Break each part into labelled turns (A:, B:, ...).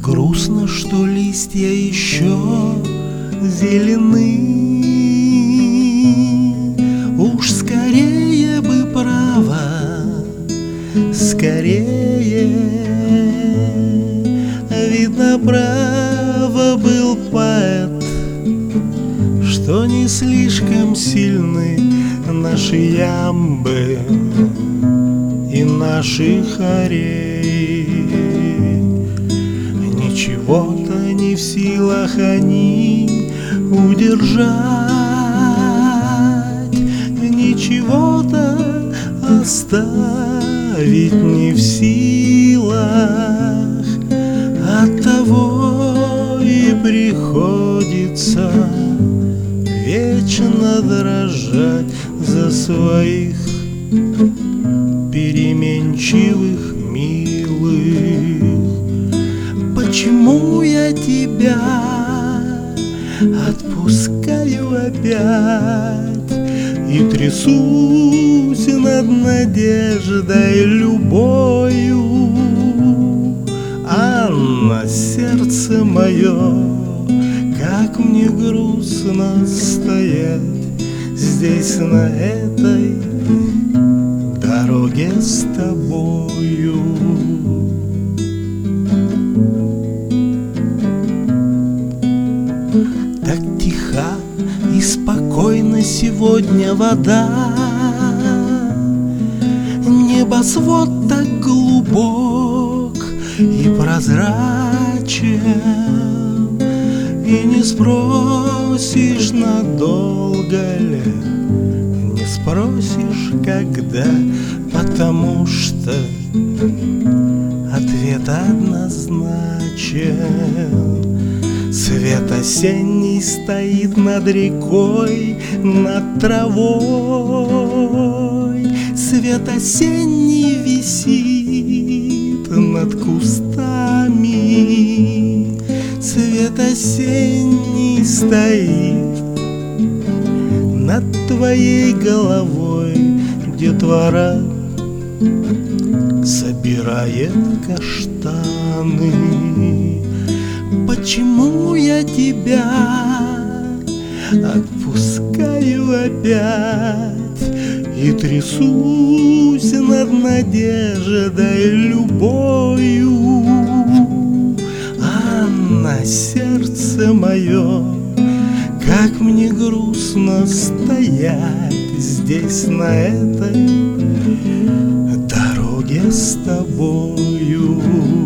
A: грустно, что листья еще зелены. Уж скорее бы право, скорее. Видно, право был поэт, что не слишком сильны наши ямбы и наши хореи. Ничего-то не в силах они удержать, ничего-то оставить не в силах. Оттого и приходится вечно дрожать за своих переменчивых милых. Почему я тебя отпускаю опять и трясусь над надеждой любою, а на сердце мое, как мне грустно стоять здесь на этой дороге с тобою. Так тиха и спокойна сегодня вода, небосвод так глубок и прозрачен, и не спросишь, надолго ли, не спросишь, когда, потому что ответ однозначен. Свет осенний стоит над рекой, над травой. Свет осенний висит над кустами. Свет осенний стоит над твоей головой. Детвора собирает каштаны. Почему я тебя отпускаю опять и трясусь над надеждой любою, а на сердце мое, как мне грустно стоять здесь на этой дороге с тобою.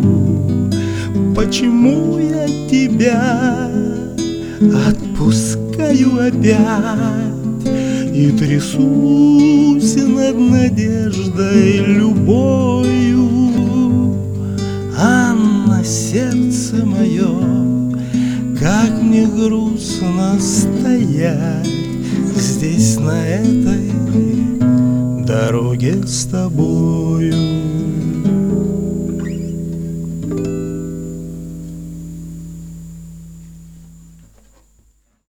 A: Почему я тебя отпускаю опять и трясусь над надеждой любою, а на сердце мое, как мне грустно стоять здесь на этой дороге с тобою.